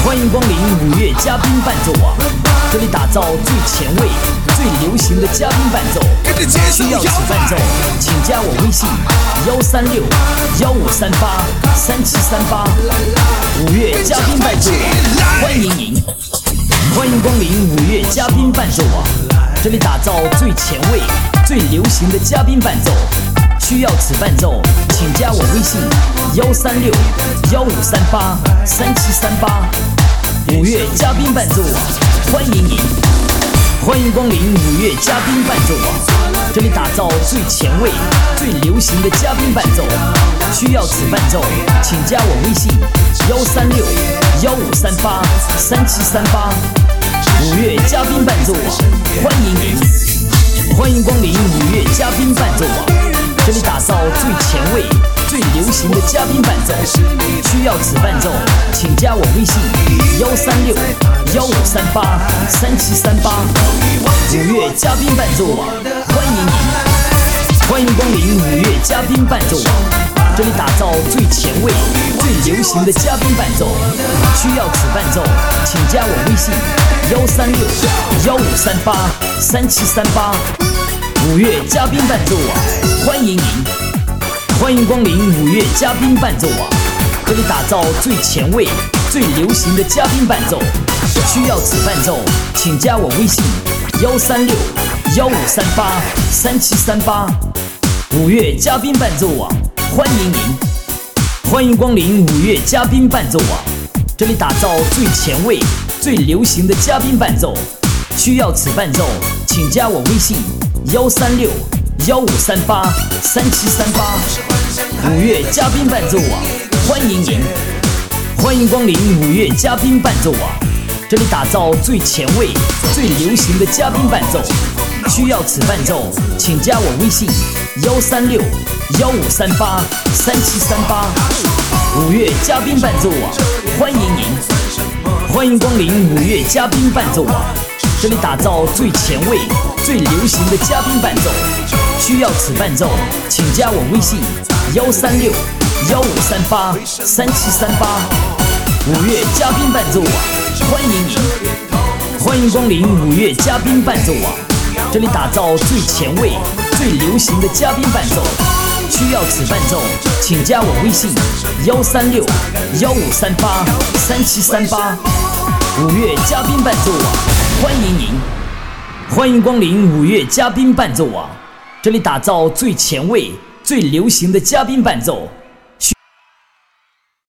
欢迎光临五月嘉宾伴奏网，这里打造最前卫、最流行的嘉宾伴奏。需要此伴奏，请加我微信136-1538-3738。五月嘉宾伴奏网，欢迎您！欢迎光临五月嘉宾伴奏网，这里打造最前卫、最流行的嘉宾伴奏。需要此伴奏，请加我微信136-1538-3738。五月嘉宾伴奏网，欢迎您！欢迎光临五月嘉宾伴奏网，这里打造最前卫、最流行的嘉宾伴奏。需要此伴奏，请加我微信136-1538-3738。五月嘉宾伴奏网，欢迎您！欢迎光临五月嘉宾伴奏网，这里打造最前卫、最流行的嘉宾伴奏。需要此伴奏，请加我微信136-1538-3738。五月嘉宾伴奏网，欢迎您！欢迎光临五月嘉宾伴奏网，这里打造最前卫、最流行的嘉宾伴奏。需要此伴奏，请加我微信136-1538-3738。五月嘉宾伴奏网，欢迎您！欢迎光临五月嘉宾伴奏网，这里打造最前卫、最流行的嘉宾伴奏。需要此伴奏，请加我微信136-1538-3738。五月嘉宾伴奏网，欢迎您！欢迎光临五月嘉宾伴奏网，这里打造最前卫、最流行的嘉宾伴奏。需要此伴奏，请加我微信136-1538-3738。五月嘉宾伴奏网，欢迎您！欢迎光临五月嘉宾伴奏网，这里打造最前卫、最流行的嘉宾伴奏。需要此伴奏，请加我微信136-1538-3738。五月嘉宾伴奏网，欢迎您！欢迎光临五月嘉宾伴奏网，这里打造最前卫、最流行的嘉宾伴奏。需要此伴奏，请加我微信136-1538-3738。五月嘉宾伴奏网，欢迎您！欢迎光临五月嘉宾伴奏网，这里打造最前卫、最流行的嘉宾伴奏。需要此伴奏，请加我微信136-1538-3738。五月嘉宾伴奏网，欢迎您！欢迎光临五月嘉宾伴奏网，这里打造最前卫、最流行的嘉宾伴奏。